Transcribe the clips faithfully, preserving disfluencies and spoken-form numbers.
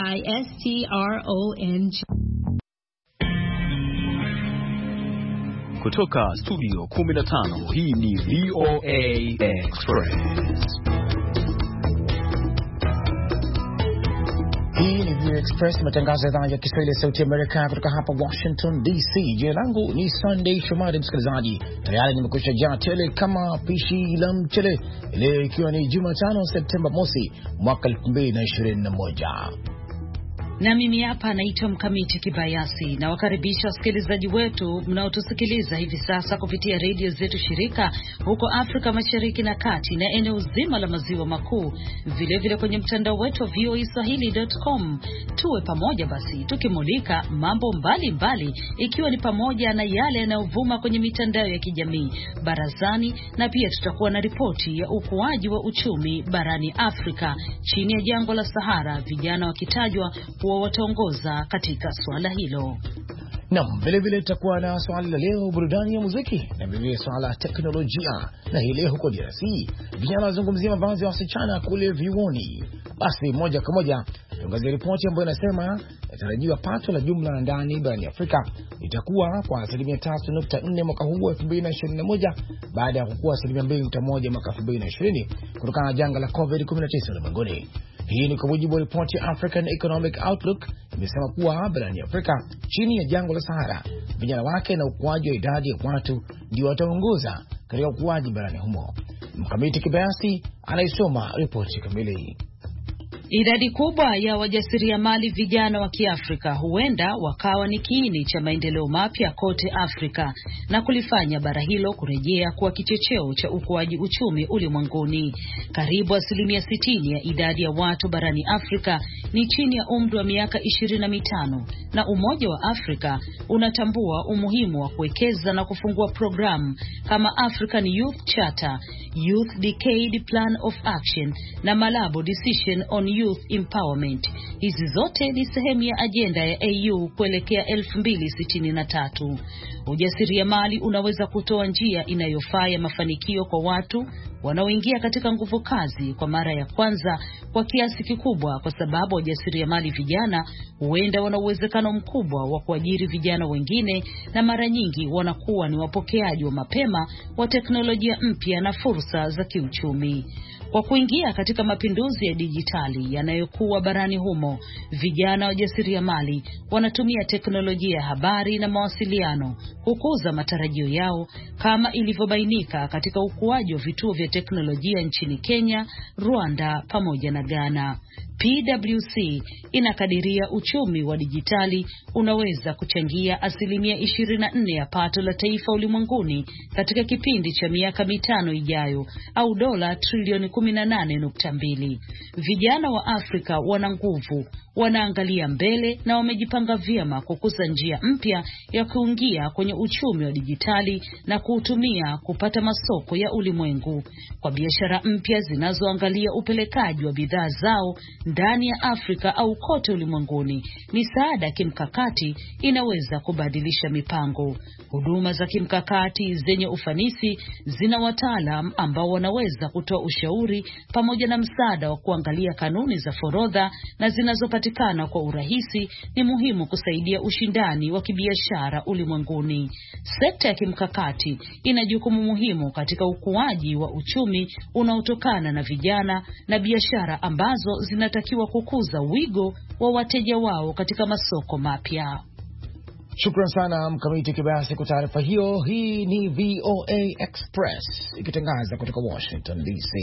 I S T R O N G. Kutoka studio kumi na tano, hii ni V O A Express. Hii ni V O A Express, matangazo ya idhaa ya Kiswahili ya Sauti ya Amerika kutoka hapa Washington D C. Jina langu ni Sunday Shomari, msikilizaji. Tayari nimekwisha jaa tele kama pishi la mchele. Leo ikiwa ni Jumatano, Septemba mosi, mwaka elfu mbili na ishirini na moja. Na mimi hapa naitwa Mkamiti Kibayasi, na wakaribisha wasikilizaji wetu mnaotusikiliza hivi sasa kupitia redio zetu shirika huko Afrika Mashariki na Kati na eneo zima la maziwa makuu, vile vile kwenye mtandao wetu wa v o a swahili dot com. Tuwe pamoja basi tukimulika mambo mbalimbali mbali, ikiwa ni pamoja na yale yanayovuma kwenye mitandao ya kijamii, barazani, na pia tutakuwa na ripoti ya ukuaji wa uchumi barani Afrika chini ya jangwa la Sahara, vijana wakitajwa wa wataongoza katika swala hilo. Na vile vile tutakuwa na swali la leo, burudani ya muziki, na vile vile swala la teknolojia. Na hii leo huko D R C, vijana wazungumzia mavazi ya wasichana kule vyuoni. Basi moja kwa moja tuangazie ripoti ambayo inasema inatarajiwa pato la jumla la ndani barani Afrika itakuwa kwa asilimia tatu nukta nne mwaka huu elfu mbili na ishirini na moja baada ya kukua asilimia mbili nukta moja mwaka elfu mbili na ishirini kutokana na janga la covid kumi na tisa ulimwenguni. Hii ni kwa mujibu wa ripoti ya African Economic Outlook, imesema kuwa barani Afrika chini ya jangwa la Sahara, vijana wake na ukuaji wa idadi ya watu ndio wataongoza katika ukuaji barani humo. Mkamiti Kibayasi anaisoma ripoti kamili. Idadi kubwa ya wajasiriamali vijana wa Kiafrika huenda wakawa ni kiini cha maendeleo mapya kote Afrika na kulifanya bara hilo kurejea kuwa kichocheo cha ukuaji uchumi ulimwenguni. Karibu asilimia sitini ya idadi ya watu barani Afrika ni chini ya umri wa miaka ishirini na mitano, na Umoja wa Afrika unatambua umuhimu wa kuwekeza na kufungua programu kama African Youth Charter, Youth Decade Plan of Action na Malabo Decision on Youth Empowerment. Hizi zote ni sehemu ya ajenda ya A U kuelekea elfu mbili sitini na tatu. Ujasiriamali unaweza kutoa njia inayofaa ya mafanikio kwa watu wanaoingia katika nguvu kazi kwa mara ya kwanza kwa kiasi kikubwa, kwa sababu wajasiriamali vijana huenda wana uwezekano mkubwa wa kuajiri vijana wengine, na mara nyingi wanakuwa ni wapokeaji wa mapema wa teknolojia mpya na fursa za kiuchumi. Kwa kuingia katika mapinduzi ya dijitali yanayokuwa barani humo, vijana wajasiriamali wanatumia teknolojia ya habari na mawasiliano kukuza matarajio yao, kama ilivyobainika katika ukuaji wa vituo vya teknolojia nchini Kenya, Rwanda pamoja na Ghana. P W C inakadiria uchumi wa dijitali unaweza kuchangia asilimia ishirini na nne ya pato la taifa ulimwenguni katika kipindi cha miaka mitano ijayo, au dola trilioni kumi na nane nukta mbili. Vijana wa Afrika wana nguvu, wanaangalia mbele na wamejipanga vyema kukuza njia mpya ya kuingia kwenye uchumi wa dijitali na kuutumia kupata masoko ya ulimwengu. Kwa biashara mpya zinazoangalia upelekaji wa bidhaa zao ndani ya Afrika au kote ulimwenguni, misaada kimkakati inaweza kubadilisha mipango. Huduma za kimkakati zenye ufanisi zina wataalam ambao wanaweza kutoa ushauri pamoja na msaada wa kuangalia kanuni za forodha na zinazopatikana kwa urahisi. Ni muhimu kusaidia ushindani wa kibiashara ulimwenguni. Sekta ya kimkakati ina jukumu muhimu katika ukuaji wa uchumi unaotokana na vijana na biashara ambazo zinatakiwa kukuza wigo wa wateja wao katika masoko mapya. Shukran sana Mkamiti Kibayasi kwa taarifa hiyo. Hii ni V O A Express ikitangaza kutoka Washington D C.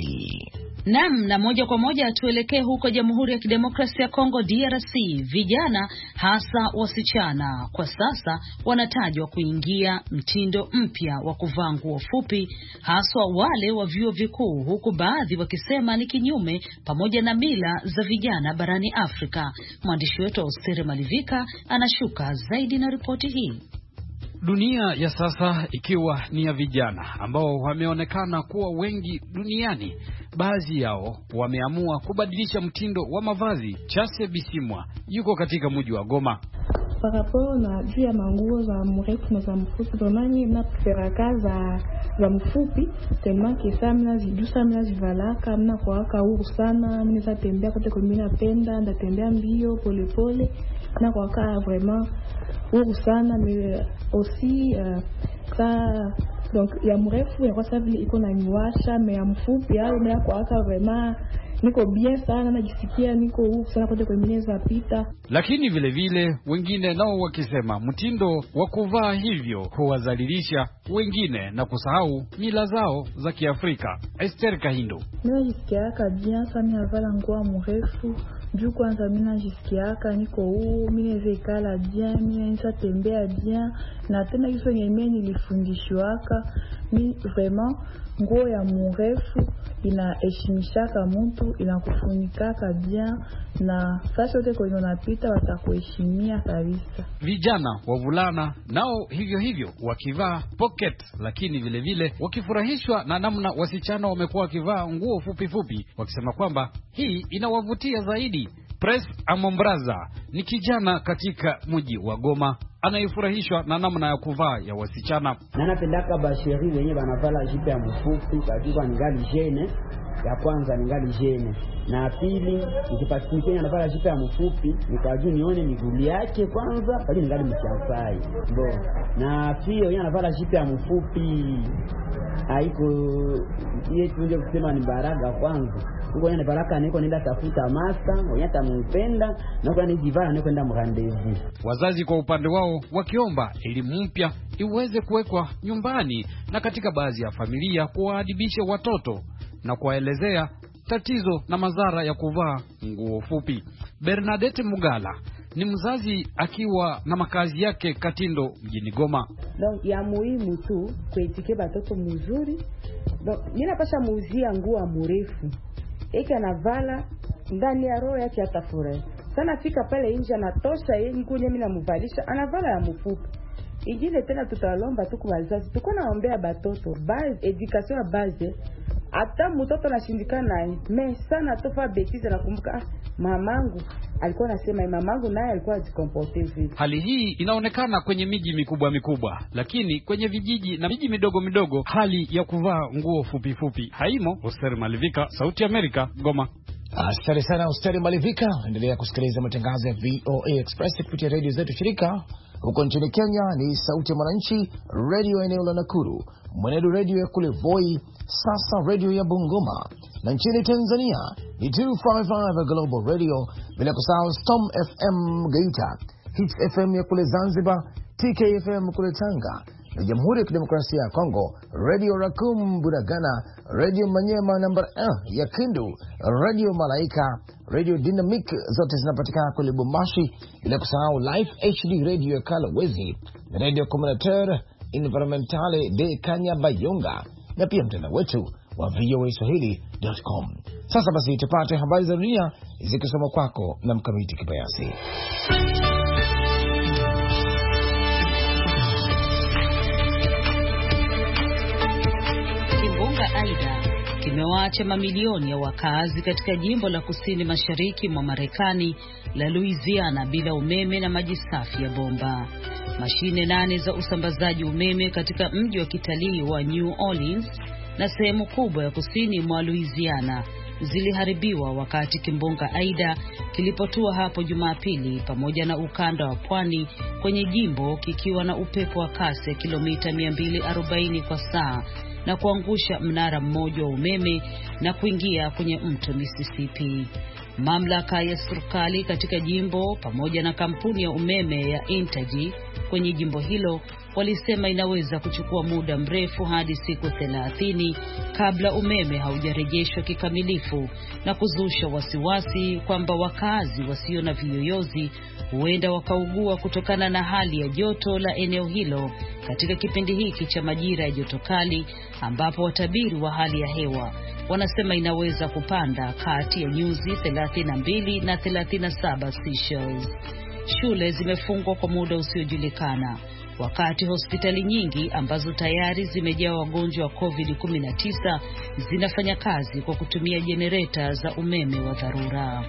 Naam, na moja kwa moja tuelekee huko Jamhuri ya Kidemokrasia ya Kongo D R C. Vijana hasa wasichana kwa sasa wanatajwa kuingia mtindo mpya wa kuvaa nguo fupi, haswa wale wa vyuo vikuu, huku baadhi wakisema ni kinyume pamoja na mila za vijana barani Afrika. Mwandishi wetu Ostere Malivika anashuka zaidi na ripoti hii. Dunia ya sasa ikiwa ni ya vijana ambao wameonekana kuwa wengi duniani, baadhi yao wameamua kubadilisha mtindo wa mavazi. Chase Bisimwa yuko katika mji wa Goma. Par rapport na juu ya manguo za mrefu na za mfupi, domani na preferaka za za mfupi tena kesa mna zijusa mna zivalaka mna kwa huru sana mimi natembea kote kwa mimi napenda ndatembea mbio pole pole na kwa ka vraiment huru sana mais aussi uh, ça donc ya mrefu ya kwa sababu iko na niwasha mais ya mfupi au na kwa ka vraiment niko bien sana najisikia niko huru sana kote kwa mimi zapita. Lakini vile vile wengine nao wakisema mtindo wa kuvaa hivyo huwadhalilisha wengine na kusahau mila zao za Kiafrika. Esther Kahindo: mimi najisikia bien sana navala nguo mrefu juu kwanza mimi najisikia niko huru, mimi naweza ikala bien, mimi naweza tembea bien na tena hizo yenyewe nilifundishwa mimi vraiment nguo ya mrefu inaheshimishaka mtu, inakufunikaka bien na fasi yote kwa unapita watakuheshimia kabisa. Vijana wavulana nao hivyo hivyo wakivaa pocket, lakini vile vile wakifurahishwa na namna wasichana wamekuwa wakivaa nguo fupi fupi, wakisema kwamba hii inawavutia zaidi. Press Amombraza ni kijana katika mji wa Goma anayefurahishwa na namna ya kuvaa ya wasichana. Na napendaka basheri wenye wanavala jipe ya mfupi katika ningali jene. Ya kwanza ningali jene. Na pili nikipatikana anavala jipe ya mfupi nikajua nione miguu yake kwanza bali ningali mchafai. Bo. Na pia yeye anavala jipe ya mfupi haiko yeye tunje kusema ni baraga kwanza. Huko yana baraka niko nenda tafuta masa, onyata mpenda, na kwa nijivana niko nenda mrandezi. Wazazi kwa upande wao wakiomba elimu mpya iweze kuwekwa nyumbani na katika baadhi ya familia kuwaadibisha watoto na kuwaelezea tatizo na madhara ya kuvaa nguo fupi. Bernadette Mugala ni mzazi akiwa na makazi yake Katindo mjini Goma. Donc ya muhimu tu kuetike batoto mzuri. Donc nina pasha muuzia nguo mrefu. Eki anavala ndani ya roho yake atafurahi. Sana fika pale nje anatosha yeye kunye mimi namuvalisha anavala ya mfupi. Ingine tena tutalomba tu kwa wazazi tuko naombea batoto base education ya base. Hata mtoto anashindikana naye me sana tofa betize na kumbuka ah, mamangu alikuwa anasema mamangu naye alikuwa ajikomporte hivi. Hali hii inaonekana kwenye miji mikubwa mikubwa, lakini kwenye vijiji na miji midogo midogo hali ya kuvaa nguo fupi fupi haimo. Oster Malivika, Sauti ya Amerika, Goma. Asante sana Oster Malivika. Endelea kusikiliza matangazo ya V O A Express kupitia radio zetu shirika. Huko nchini Kenya ni Sauti ya Mwananchi Radio eneo la Nakuru, Mwenedu Radio ya kule Voi, Sasa Radio ya Bungoma, na nchini Tanzania ni two fifty-five Global Radio, bila kusahau Storm F M Geita, Hits F M ya kule Zanzibar, T K F M kule Tanga, na Jamhuri ya Kidemokrasia ya Kongo Radio Rakum Bunagana, Radio Manyema number one ya Kindu, Radio Malaika, Radio Dynamic zote zinapatikana kule Lubumbashi, bila kusahau Life H D Radio ya Kalawezi, Radio Communautaire Environmentale de Kanyabayonga, na pia mtandao wetu wa V O A Swahili dot com. Sasa basi tupate habari za dunia zikisoma kwako na Mkamiti Kibayasi. Kimbunga Aida kimewaacha mamilioni ya wakazi katika jimbo la kusini mashariki mwa Marekani la Louisiana bila umeme na maji safi ya bomba. Mashine nane za usambazaji umeme katika mji wa kitalii wa New Orleans na sehemu kubwa ya kusini mwa Louisiana ziliharibiwa wakati kimbunga Aida kilipotua hapo Jumapili, pamoja na ukanda wa pwani kwenye jimbo kikiwa na upepo wa kasi ya kilomita mia mbili arobaini kwa saa na kuangusha mnara mmoja wa umeme na kuingia kwenye mto Mississippi. Mamlaka ya serikali katika jimbo pamoja na kampuni ya umeme ya Entergy kwenye jimbo hilo walisema inaweza kuchukua muda mrefu hadi siku thelathini kabla umeme haujarejeshwa kikamilifu, na kuzusha wasiwasi kwamba wakazi wasio na viyoyozi huenda wakaugua kutokana na hali ya joto la eneo hilo katika kipindi hiki cha majira ya joto kali, ambapo watabiri wa hali ya hewa wanasema inaweza kupanda kati ya nyuzi thelathini na mbili na thelathini na saba Celsius. Shule zimefungwa kwa muda usiojulikana, wakati hospitali nyingi ambazo tayari zimejaa wagonjwa wa covid kumi na tisa zinafanya kazi kwa kutumia jenereta za umeme wa dharura.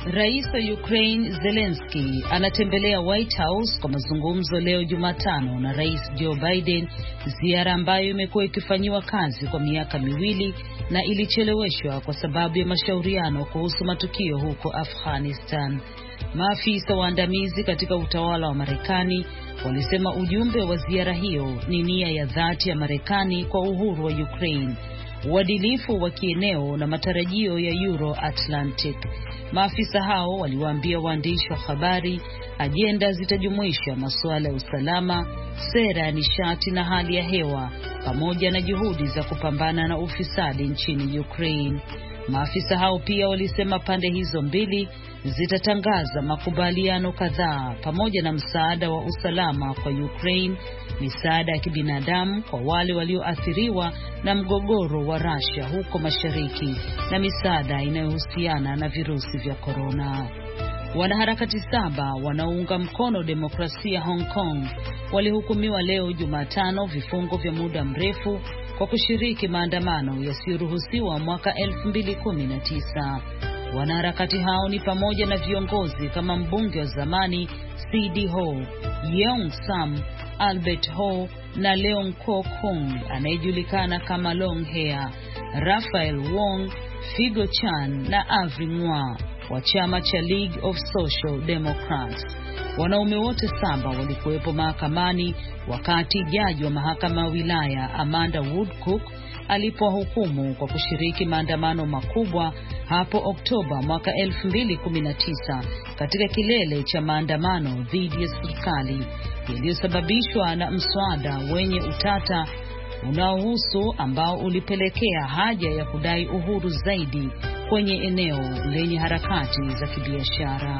Rais wa Ukraine Zelensky anatembelea White House kwa mazungumzo leo Jumatano na Rais Joe Biden, ziara ambayo imekuwa ikifanyiwa kazi kwa miaka miwili na ilicheleweshwa kwa sababu ya mashauriano kuhusu matukio huko Afghanistan. Maafisa waandamizi katika utawala wa Marekani walisema ujumbe wa ziara hiyo ni nia ya dhati ya Marekani kwa uhuru wa Ukraine, uadilifu wa kieneo na matarajio ya Euro-Atlantic. Maafisa hao waliwaambia waandishi wa habari ajenda zitajumuisha masuala ya usalama, sera ya nishati na hali ya hewa, pamoja na juhudi za kupambana na ufisadi nchini Ukraine. Maafisa hao pia walisema pande hizo mbili zitatangaza makubaliano kadhaa pamoja na msaada wa usalama kwa Ukraine, misaada ya kibinadamu kwa wale walioathiriwa na mgogoro wa Russia huko mashariki na misaada inayohusiana na virusi vya korona. Wanaharakati saba wanaounga mkono demokrasia Hong Kong walihukumiwa leo Jumatano vifungo vya muda mrefu kwa kushiriki maandamano yasiyoruhusiwa mwaka elfu mbili kumi na tisa. Wanaharakati hao ni pamoja na viongozi kama mbunge wa zamani C D Ho, Yeong Sam, Albert Ho na Leong Kok Hong anayejulikana kama Long Hair, Raphael Wong, Figo Chan na Avri Ngwa wa chama cha League of Social Democrats. Wanaume wote saba walikuwepo mahakamani wakati jaji wa mahakama ya wilaya Amanda Woodcock alipohukumu kwa kushiriki maandamano makubwa hapo Oktoba mwaka elfu mbili kumi na tisa katika kilele cha maandamano dhidi ya serikali yaliyosababishwa na mswada wenye utata unaohusu ambao ulipelekea haja ya kudai uhuru zaidi kwenye eneo lenye harakati za kibiashara.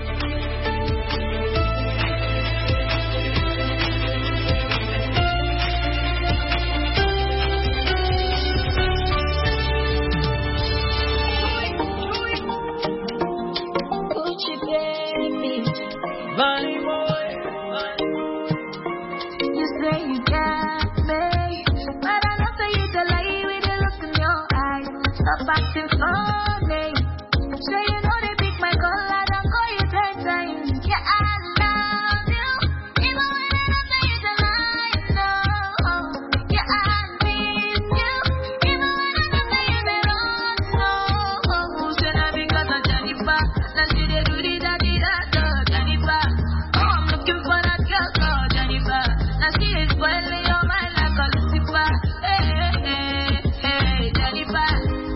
Back to morning. So you know they pick my call, I don't call you ten times. Yeah, I love you. Even when I don't say it a lie, no. Yeah, I miss you. Even when I don't say it at all, no. Should I because of Jennifer? Now she they do the da di da da Jennifer. Oh, I'm looking for that girl called Jennifer. Now she is spoiling your mind like a Lucifer. Hey, hey, hey, hey, Jennifer.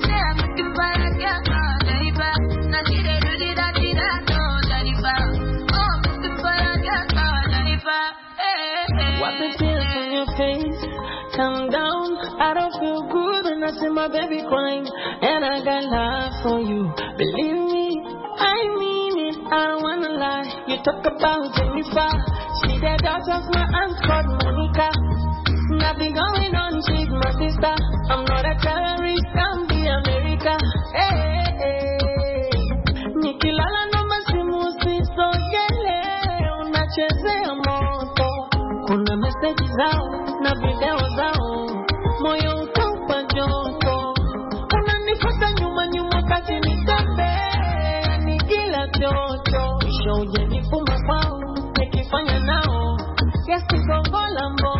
What the tears on your face? Calm down, I don't feel good and I see my baby crying. And I got love for you, believe me, I mean it, I don't wanna lie. You talk about Jennifer, she the daughter of my aunt called Monica. Nothing going on, she's my sister. I'm not a terrorist, I'm the America. Hey, hey, hey. Nikilala no masimu siso gele, unachezea moto. Kuna message zao na video zao, moyo utaupa joto. Unanifuata nyuma nyuma kati nitambe, ni kila chocho. Show je nifuma kwao, nikifanya nao, yes nikongola mbo.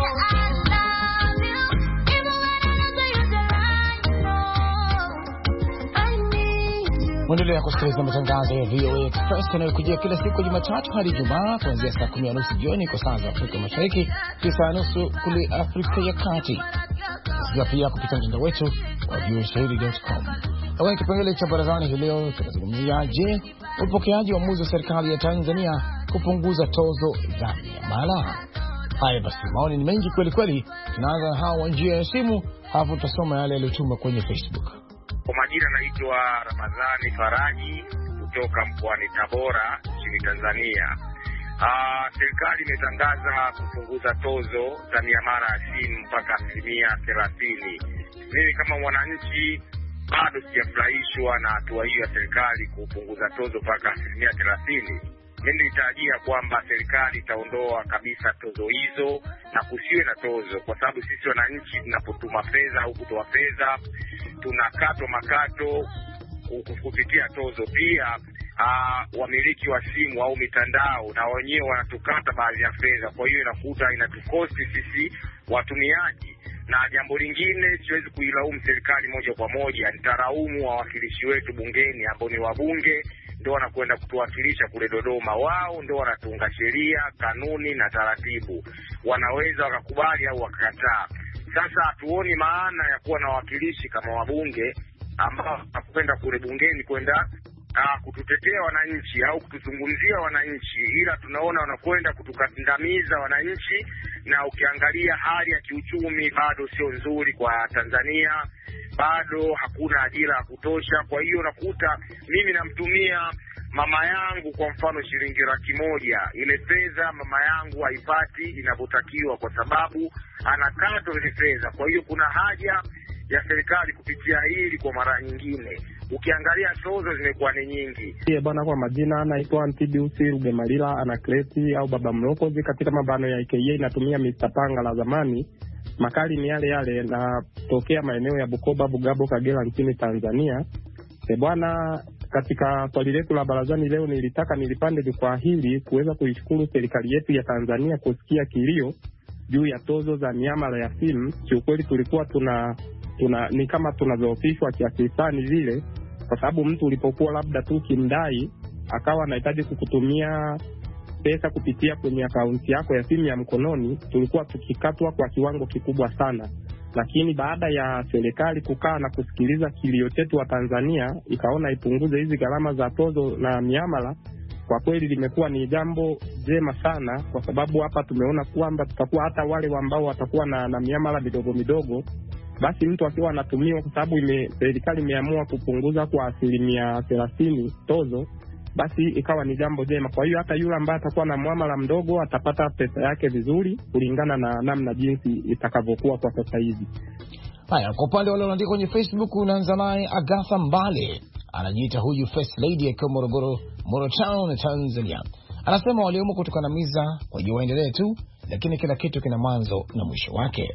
Mwendelea kusikiliza matangazo ya V O A Express yanayokujia kila siku ya Jumatatu hadi Ijumaa kuanzia saa kumi na nusu jioni kwa saa za Afrika Mashariki, tisa na nusu kule Afrika ya Kati. Tusikia pia kupitia mtandao wetu wa v o a swahili dot com. Kwenye kipengele cha barazani hii leo tunazungumzia, je, upokeaji wa uamuzi wa serikali ya Tanzania kupunguza tozo za miamala? Haya basi, maoni ni mengi kweli kweli. Tunaanza na hao njia ya simu, hapo tutasoma yale yaliyotumwa kwenye Facebook. Kwa majina naitwa Ramadhani Faraji kutoka mkoani Tabora nchini Tanzania. Ah, serikali imetangaza kupunguza tozo za miamala ya simu mpaka asilimia thelathini. Mimi kama mwananchi bado sijafurahishwa na hatua hiyo ya serikali kupunguza tozo mpaka asilimia thelathini. Mimi nilitarajia kwamba serikali itaondoa kabisa tozo hizo na kusiwe na tozo, kwa sababu sisi wananchi tunapotuma fedha au kutoa fedha tunakatwa makato kupitia tozo. Pia uh, wamiliki wa simu au mitandao na wenyewe wanatukata baadhi ya fedha. Kwa hiyo inakuta inatukosti sisi watumiaji. Na jambo lingine, siwezi kuilaumu serikali moja kwa moja, nitaraumu wawakilishi wetu bungeni ambao ni wabunge, ndio wanakwenda kutuwakilisha kule Dodoma. Wao ndio wanatunga sheria, kanuni na taratibu. Wanaweza wakakubali au wakakataa. Sasa hatuoni maana ya kuwa na wawakilishi kama wabunge ambao wanakwenda kule bungeni kwenda uh, kututetea wananchi au kutuzungumzia wananchi, ila tunaona wanakwenda kutukandamiza wananchi. Na ukiangalia hali ya kiuchumi bado sio nzuri kwa Tanzania, bado hakuna ajira ya kutosha. Kwa hiyo nakuta mimi namtumia mama yangu kwa mfano shilingi laki moja, ile fedha mama yangu haipati inavyotakiwa kwa sababu anakatwa ile fedha. Kwa hiyo kuna haja ya serikali kupitia hili kwa mara nyingine. Ukiangalia tozo zimekuwa ni nyingi. Ye bwana, kwa majina anaitwa Antidiusi Rugemalila Anakleti au Baba Mlokozi. Katika mabano ya I K A inatumia mister Panga la zamani. Makali ni yale yale na tokea maeneo ya Bukoba, Bugabo, Kagera nchini Tanzania. E bwana, katika swali letu la barazani leo nilitaka nilipande jukwaa hili kuweza kuishukuru serikali yetu ya Tanzania kusikia kilio juu ya tozo za miamala ya simu. Kiukweli tulikuwa tuna tuna ni kama tunazoofishwa kiasi fulani vile, kwa sababu mtu ulipokuwa labda tu kimdai akawa anahitaji kukutumia pesa kupitia kwenye akaunti yako ya simu ya mkononi, tulikuwa tukikatwa kwa kiwango kikubwa sana. Lakini baada ya serikali kukaa na kusikiliza kilio chetu wa Tanzania, ikaona ipunguze hizi gharama za tozo na miamala, kwa kweli limekuwa ni jambo jema sana, kwa sababu hapa tumeona kwamba tutakuwa hata wale ambao watakuwa na, na miamala midogo midogo, basi mtu akiwa anatumiwa, kwa sababu ime serikali imeamua kupunguza kwa asilimia thelathini tozo, basi ikawa ni jambo jema. Kwa hiyo hata yule ambaye atakuwa na muamala mdogo atapata pesa yake vizuri kulingana na namna jinsi itakavyokuwa kwa sasa hivi. Haya, kwa upande wale wanaandika kwenye Facebook, unaanza naye Agatha Mbale, anajiita huyu First Lady ya Morogoro, Morotown, Tanzania. Anasema waliomo kutukandamiza kwa waendelee tu, lakini kila kitu kina mwanzo na mwisho wake.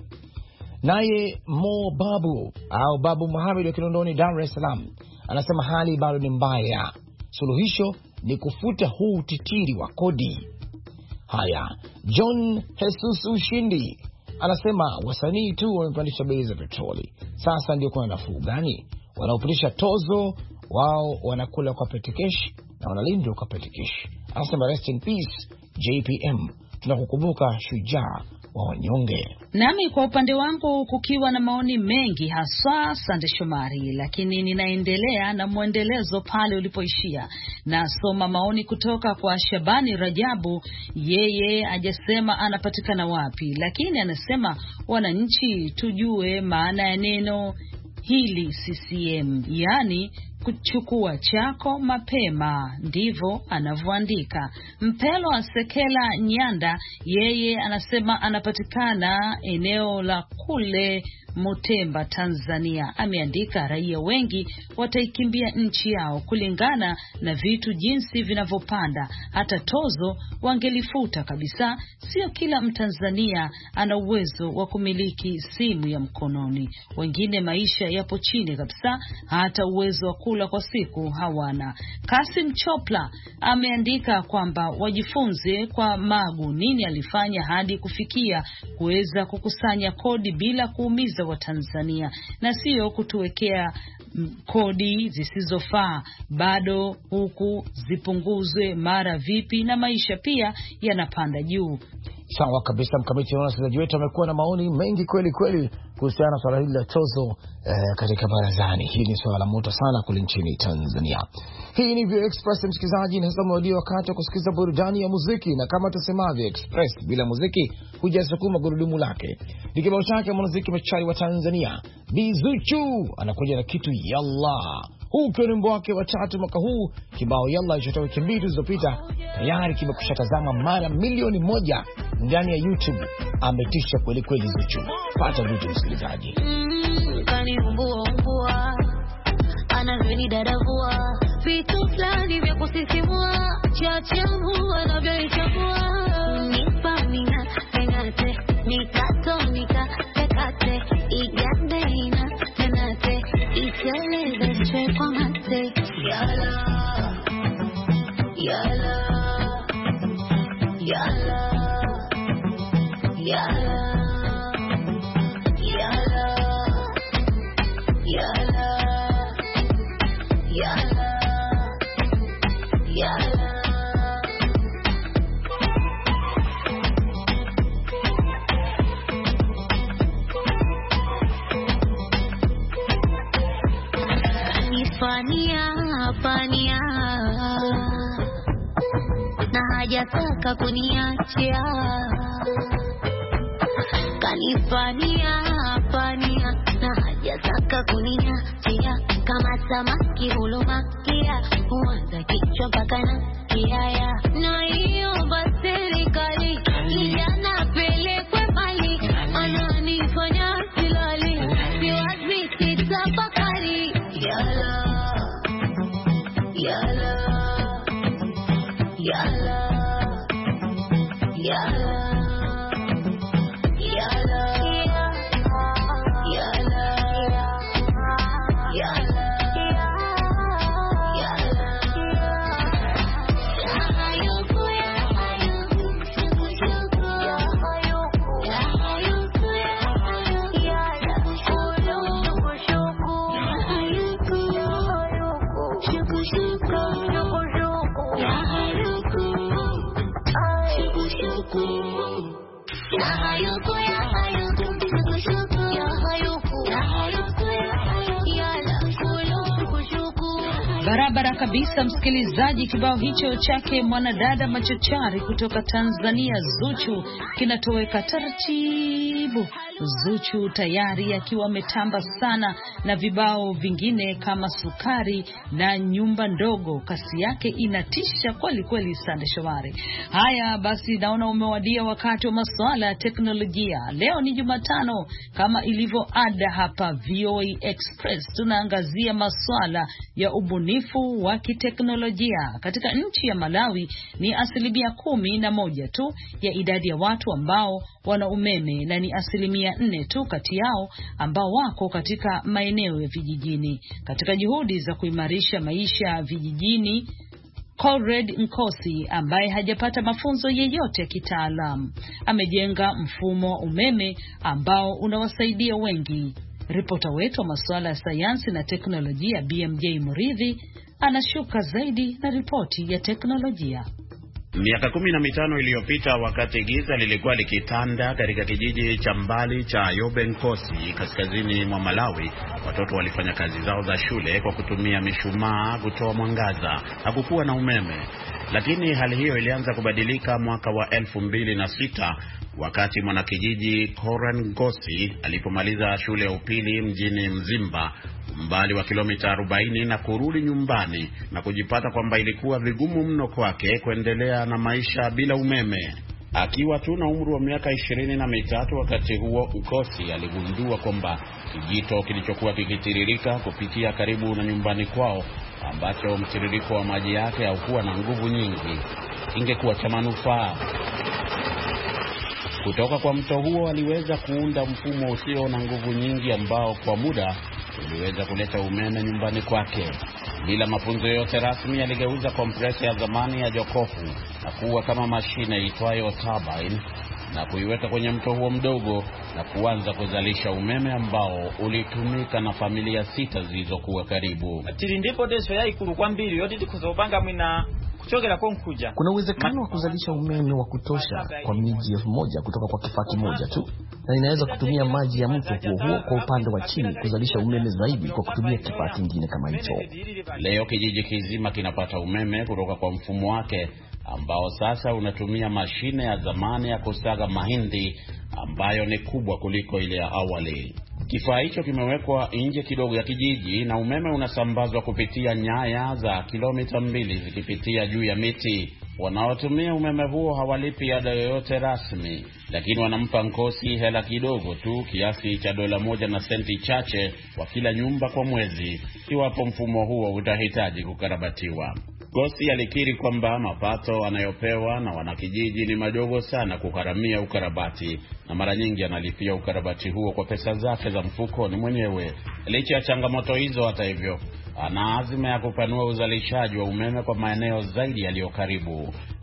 Naye Mo Babu au Babu Muhammad wa Kinondoni, Dar es Salaam, anasema hali bado ni mbaya. Suluhisho ni kufuta huu utitiri wa kodi. Haya, John Jesus Ushindi anasema wasanii tu wamepandisha bei za petroli. Sasa ndio kuna nafuu gani? Wanaopandisha tozo wao wanakula kwa petikesh na wanalindwa kwa petikesh. Anasema rest in peace J P M, tunakukumbuka shujaa wa wanyonge. Nami kwa upande wangu kukiwa na maoni mengi haswa Sande Shomari, lakini ninaendelea na mwendelezo pale ulipoishia. Nasoma maoni kutoka kwa Shabani Rajabu, yeye hajasema anapatikana wapi, lakini anasema wananchi tujue maana ya neno hili C C M, yani kuchukua chako mapema, ndivyo anavyoandika. Mpelo wa Sekela Nyanda, yeye anasema anapatikana eneo la kule Mutemba, Tanzania. Ameandika raia wengi wataikimbia nchi yao kulingana na vitu jinsi vinavyopanda, hata tozo wangelifuta kabisa. Sio kila Mtanzania ana uwezo wa kumiliki simu ya mkononi. Wengine maisha yapo chini kabisa, hata uwezo wa kula kwa siku hawana. Kasim Chopla ameandika kwamba wajifunze kwa Magu nini alifanya hadi kufikia kuweza kukusanya kodi bila kuumiza wa Tanzania, na sio kutuwekea kodi zisizofaa. Bado huku zipunguzwe mara vipi, na maisha pia yanapanda juu. Sawa kabisa Mkamiti, na wasikilizaji wetu wamekuwa na maoni mengi kweli kweli kuhusiana na swala hili la tozo eh, katika barazani. Hii ni swala moto sana kule nchini Tanzania. Hii ni Vio Express msikilizaji, na sasa mwadia wakati wa kusikiza burudani ya muziki, na kama tusemavyo Express bila muziki hujasukuma gurudumu lake. Ni kibao chake mwanamuziki machari wa Tanzania Bizuchu anakuja na kitu yalla. Huu kwa wimbo wake wa tatu mwaka huu. Kibao yalla kilichotoka wiki mbili zilizopita tayari kimekushatazama mara milioni moja ndani ya YouTube. Ametisha kweli kweli Zuchu. Pata vitu msikilizaji. Mm, kani mbua mbua anaveni dadavua vitu fulani vya kusisimua chachamu anavyoichagua nipa mina tengate nikatonika tekate igande ina tenate iteleze chwe kwa mate yala Fania na hajataka kuniachia, kanifania fania na hajataka kuniachia, kama samaki hulumakia huanza kichwa mpaka na kiaya. Na hiyo basi serikali kijana pelekwe mbali, ananifanya silali, siwazi sitafakari. Yala Yala, yala, yala, yala, yala, yala, Barabara kabisa msikilizaji, kibao hicho chake mwanadada machachari kutoka Tanzania Zuchu kinatoweka taratibu. Zuchu tayari akiwa ametamba sana na vibao vingine kama Sukari na Nyumba Ndogo. Kasi yake inatisha kweli kweli. Sande Shomari. Haya basi, naona umewadia wakati wa masuala ya teknolojia. Leo ni Jumatano, kama ilivyo ada hapa V O A Express tunaangazia masuala ya ubunifu wa kiteknolojia. Katika nchi ya Malawi ni asilimia kumi na moja tu ya idadi ya watu ambao wana umeme, na ni asilimia nne tu kati yao ambao wako katika maeneo ya vijijini. Katika juhudi za kuimarisha maisha vijijini, Conrad Nkosi ambaye hajapata mafunzo yeyote ya kitaalamu amejenga mfumo wa umeme ambao unawasaidia wengi. Ripota wetu wa masuala ya sayansi na teknolojia B M J Muridhi anashuka zaidi na ripoti ya teknolojia. Miaka kumi na mitano iliyopita, wakati giza lilikuwa likitanda katika kijiji cha mbali cha Yobenkosi kaskazini mwa Malawi, watoto walifanya kazi zao za shule kwa kutumia mishumaa kutoa mwangaza. Hakukuwa na umeme, lakini hali hiyo ilianza kubadilika mwaka wa elfu mbili na sita wakati mwanakijiji Koran Ngosi alipomaliza shule ya upili mjini Mzimba, umbali wa kilomita arobaini, na kurudi nyumbani na kujipata kwamba ilikuwa vigumu mno kwake kuendelea na maisha bila umeme. Akiwa tu na umri wa miaka ishirini na mitatu wakati huo, Ngosi aligundua kwamba kijito kilichokuwa kikitiririka kupitia karibu na nyumbani kwao, ambacho mtiririko wa maji yake haukuwa na nguvu nyingi, ingekuwa cha manufaa. Kutoka kwa mto huo aliweza kuunda mfumo usio na nguvu nyingi ambao kwa muda uliweza kuleta umeme nyumbani kwake. Bila mafunzo yote rasmi, aligeuza kompresha ya zamani ya jokofu na kuwa kama mashine itwayo turbine na kuiweka kwenye mto huo mdogo na kuanza kuzalisha umeme ambao ulitumika na familia sita zilizokuwa karibu. Tiri ndipo desho ya ikuru kwa mbili yote tikuzopanga mwina kuchokera konkuja. Kuna uwezekano wa kuzalisha umeme wa kutosha kwa miji elfu moja kutoka kwa kifaa kimoja tu, na inaweza kutumia maji ya mto huo huo kwa upande wa chini kuzalisha umeme zaidi kwa kutumia kifaa kingine kama hicho. Leo kijiji kizima kinapata umeme kutoka kwa mfumo wake ambao sasa unatumia mashine ya zamani ya kusaga mahindi ambayo ni kubwa kuliko ile ya awali. Kifaa hicho kimewekwa nje kidogo ya kijiji na umeme unasambazwa kupitia nyaya za kilomita mbili zikipitia juu ya miti. Wanaotumia umeme huo hawalipi ada yoyote rasmi, lakini wanampa Nkosi hela kidogo tu, kiasi cha dola moja na senti chache kwa kila nyumba kwa mwezi, iwapo mfumo huo utahitaji kukarabatiwa. Nkosi alikiri kwamba mapato anayopewa na wanakijiji ni madogo sana kukaramia ukarabati, na mara nyingi analipia ukarabati huo kwa pesa zake za mfukoni mwenyewe. Licha ya changamoto hizo, hata hivyo, ana azma ya kupanua uzalishaji wa umeme kwa maeneo zaidi yaliyo karibu.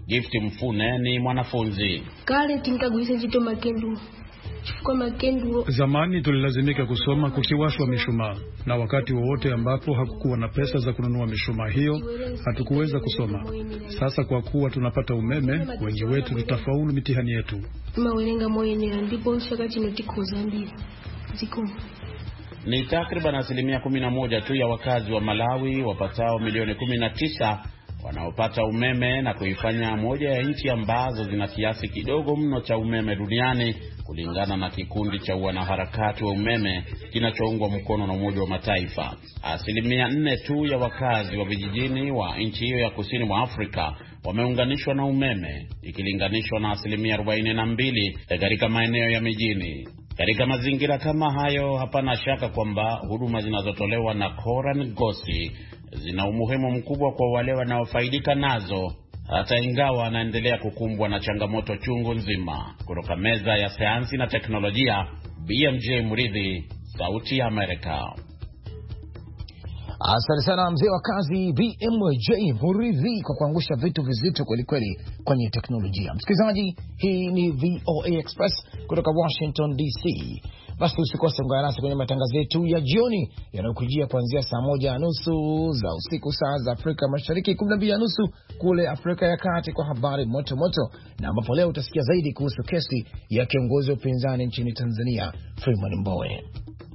Gift Mfune ni mwanafunzi. Kale tinkaguisa jito makendu. Kwa makendu. Zamani tulilazimika kusoma kukiwashwa mishumaa, na wakati wowote ambapo hakukuwa na pesa za kununua mishumaa hiyo, hatukuweza kusoma. Sasa kwa kuwa tunapata umeme, wengi wetu tutafaulu mitihani yetu. Mawenga moyenye ndipo shakati notiko Zambia. Ziko. Ni takriban asilimia kumi na moja tu ya wakazi wa Malawi wapatao milioni kumi na tisa wanaopata umeme na kuifanya moja ya nchi ambazo zina kiasi kidogo mno cha umeme duniani, kulingana na kikundi cha wanaharakati wa umeme kinachoungwa mkono na Umoja wa Mataifa. Asilimia nne tu ya wakazi wa vijijini wa nchi hiyo ya kusini mwa Afrika wameunganishwa na umeme, ikilinganishwa na asilimia arobaini na mbili katika maeneo ya mijini. Katika mazingira kama hayo, hapana shaka kwamba huduma zinazotolewa na Koran Gosi zina umuhimu mkubwa kwa wale wanaofaidika nazo, hata ingawa anaendelea kukumbwa na changamoto chungu nzima. Kutoka meza ya sayansi na teknolojia, B M J Muridhi, Sauti ya Amerika. Asante sana mzee wa kazi B M J Muridhi kwa kuangusha vitu vizito kweli kweli kwenye teknolojia. Msikilizaji, hii ni V O A Express kutoka Washington D C. Basi usikose kuungana nasi kwenye matangazo yetu ya jioni yanayokujia kuanzia saa moja na nusu za usiku saa za Afrika Mashariki, kumi na mbili na nusu kule Afrika ya Kati, kwa habari moto moto, na ambapo leo utasikia zaidi kuhusu kesi ya kiongozi wa upinzani nchini Tanzania Freeman Mbowe.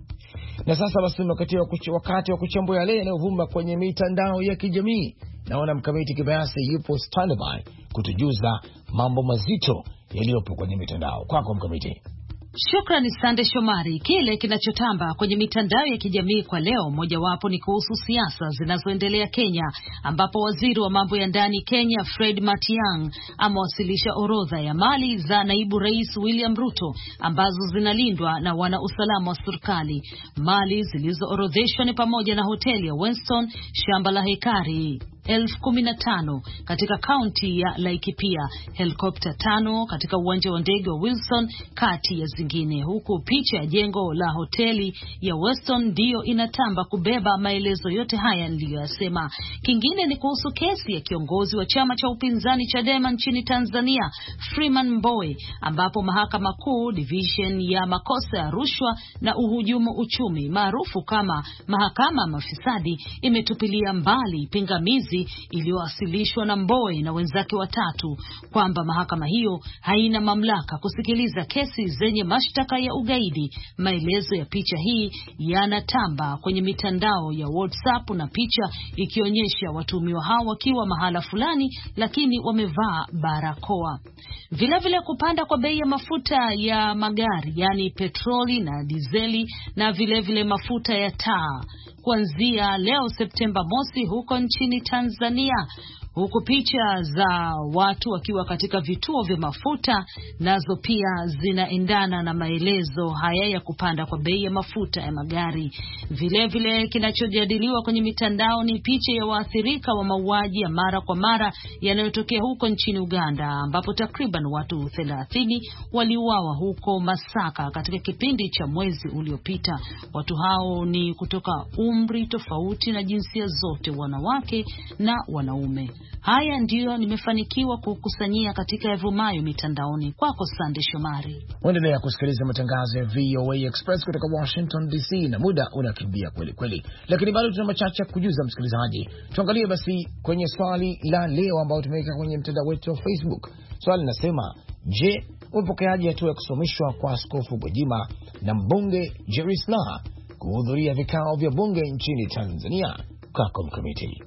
Na sasa basi wakati wa wakati wa kuchambua yale yanayovuma kwenye mitandao ya kijamii, naona Mkamiti Kibayasi yupo standby kutujuza mambo mazito yaliyopo kwenye mitandao. Kwako Mkamiti. Shukrani Sande Shomari. Kile kinachotamba kwenye mitandao ya kijamii kwa leo, mojawapo ni kuhusu siasa zinazoendelea Kenya, ambapo waziri wa mambo ya ndani Kenya Fred Matiang'i amewasilisha orodha ya mali za naibu rais William Ruto ambazo zinalindwa na wana usalama wa serikali. Mali zilizoorodheshwa ni pamoja na hoteli ya Winston, shamba la hekari elfu kumi na tano katika kaunti ya Laikipia, helikopta tano katika uwanja wa ndege wa Wilson, kati ya zingine, huku picha ya jengo la hoteli ya Weston ndio inatamba kubeba maelezo yote haya niliyoyasema. Kingine ni kuhusu kesi ya kiongozi wa chama cha upinzani Chadema nchini Tanzania Freeman Mbowe, ambapo mahakama kuu division ya makosa ya rushwa na uhujumu uchumi maarufu kama mahakama mafisadi imetupilia mbali pingamizi iliyowasilishwa na Mbowe na wenzake watatu kwamba mahakama hiyo haina mamlaka kusikiliza kesi zenye mashtaka ya ugaidi. Maelezo ya picha hii yanatamba kwenye mitandao ya WhatsApp na picha ikionyesha watuhumiwa hao wakiwa mahala fulani lakini wamevaa barakoa. Vile vile kupanda kwa bei ya mafuta ya magari, yani petroli na dizeli, na vile vile mafuta ya taa kuanzia leo Septemba mosi huko nchini Tanzania, huku picha za watu wakiwa katika vituo vya mafuta nazo pia zinaendana na maelezo haya ya kupanda kwa bei ya mafuta ya magari. Vile vile kinachojadiliwa kwenye mitandao ni picha ya waathirika wa mauaji ya mara kwa mara yanayotokea huko nchini Uganda, ambapo takriban watu thelathini waliuawa huko Masaka katika kipindi cha mwezi uliopita. Watu hao ni kutoka umri tofauti na jinsia zote, wanawake na wanaume. Haya ndiyo nimefanikiwa kukusanyia katika yavumayo mitandaoni. Kwako Sande Shomari. Endelea kusikiliza matangazo ya V O A Express kutoka Washington D C, na muda unakimbia kweli kweli, lakini bado tuna machache kujuza msikilizaji. Tuangalie basi kwenye swali la leo ambao tumeweka kwenye mtandao wetu wa Facebook. Swali linasema, je, upokeaji hatua ya kusomeshwa kwa Askofu Gwajima na mbunge Jerry Silaa kuhudhuria vikao vya bunge nchini Tanzania? Kwako Mkamiti.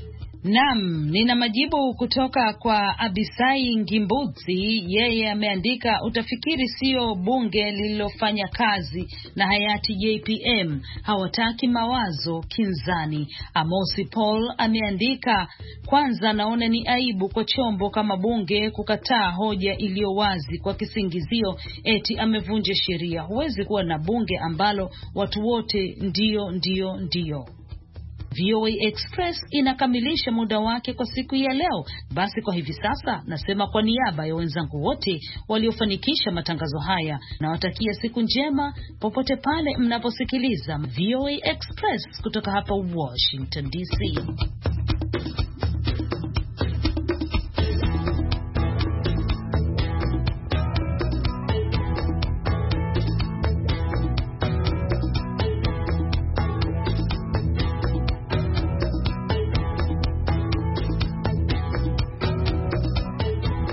Naam, nina majibu kutoka kwa Abisai Ngimbuzi. Yeye ameandika, utafikiri sio bunge lililofanya kazi na hayati J P M, hawataki mawazo kinzani. Amosi Paul ameandika, kwanza naona ni aibu kwa chombo kama bunge kukataa hoja iliyo wazi kwa kisingizio eti amevunja sheria. Huwezi kuwa na bunge ambalo watu wote ndio ndio ndio. V O A Express inakamilisha muda wake kwa siku ya leo. Basi kwa hivi sasa nasema kwa niaba ya wenzangu wote waliofanikisha matangazo haya, na watakia siku njema popote pale mnaposikiliza V O A Express kutoka hapa Washington D C.